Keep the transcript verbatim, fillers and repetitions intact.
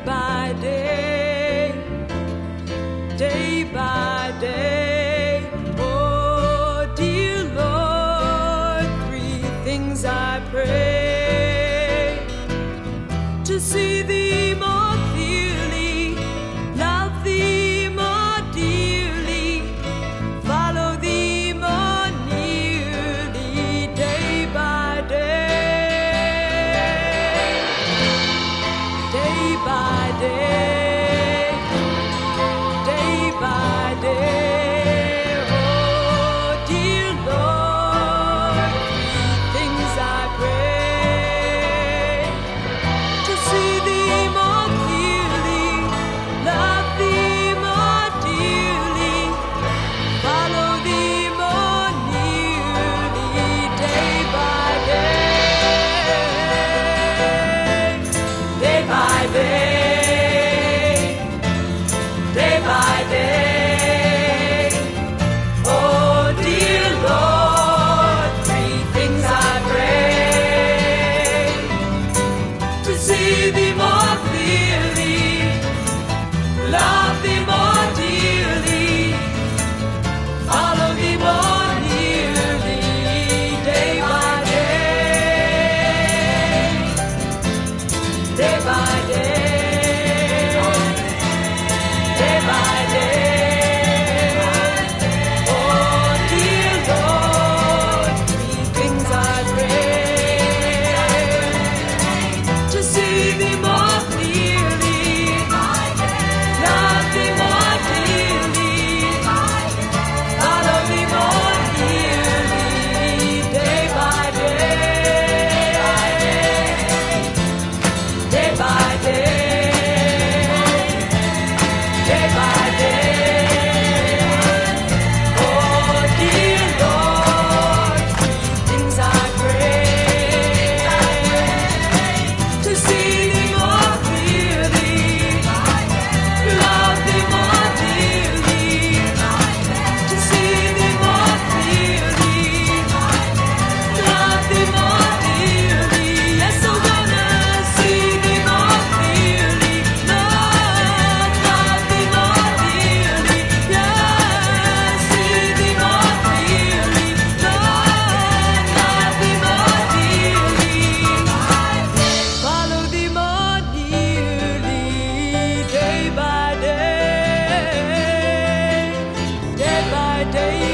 by day, day by day. Oh, dear Lord, three things I pray: to see Thee more clearly, love Thee more dearly, follow Thee more nearly, day by day, day by day, day by day. Oh, dear Lord, three things I pray: to see Thee more clearly, love Thee more dearly, follow Thee more nearly, day by day, day by day, day by day. Oh, dear Lord, three things I pray: to see Thee more clearly, love Thee more dearly, follow Thee more nearly, day by day, day by day, day by day. Oh, dear Lord, three things I pray: to see Thee more clearly, love Thee more dearly, follow Thee more nearly, day by day, day by day, day by day. Oh, dear Lord, three things I pray: to see Thee more clearly, love Thee more dearly, to see Thee more clearly, love Thee more dearly. Yes, I'm gonna see Thee more clearly, love, love Thee more dearly. Yes, see Thee more clearly, love, love Thee more dearly, follow Thee more nearly, day by day, day by day.